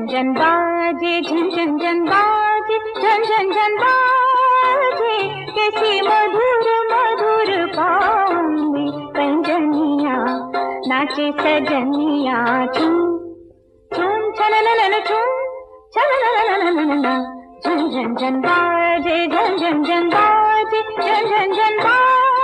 झन बाजे झन झन झन बाजे झन झन झन बाजे कैसी मधुर मधुर पाऊंगी पैंजनिया नाचे सजनिया झूम झूम छननन झूम छननन झन झन झन बाजे झन झन झन बाजे झन झन झन बाजे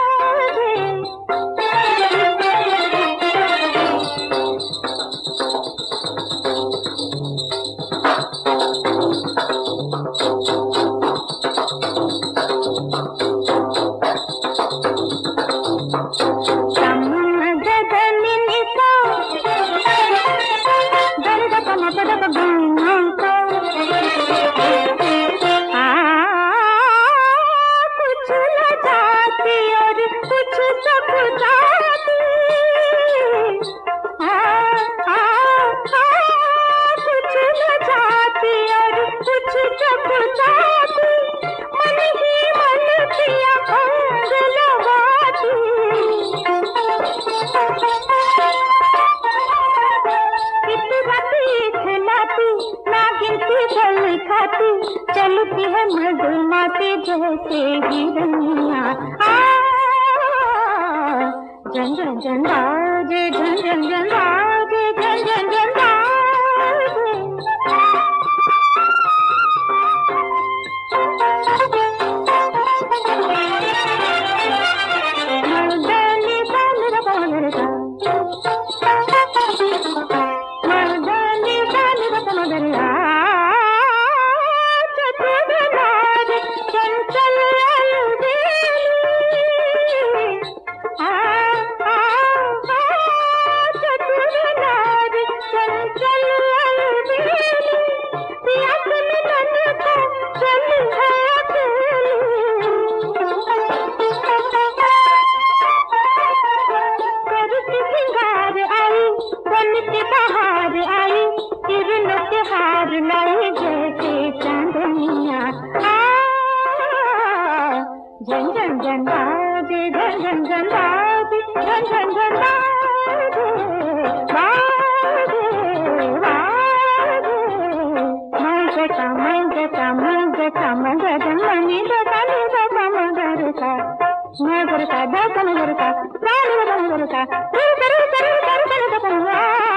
चलती है मधुमाती जैसे हिरनिया झन झन झन बाजे झन झन झन बाजे झन झन झन बाजे मर्दानी बालर बालर का मर्दानी बालर बालर का झन झन झन बाजे झन झन झन बाजे झन झन झन बाजे बाजे मगता मगता मनी दकानी दका मगरका मगरका दका मगरका रानी मगरका करू करू करू करू करू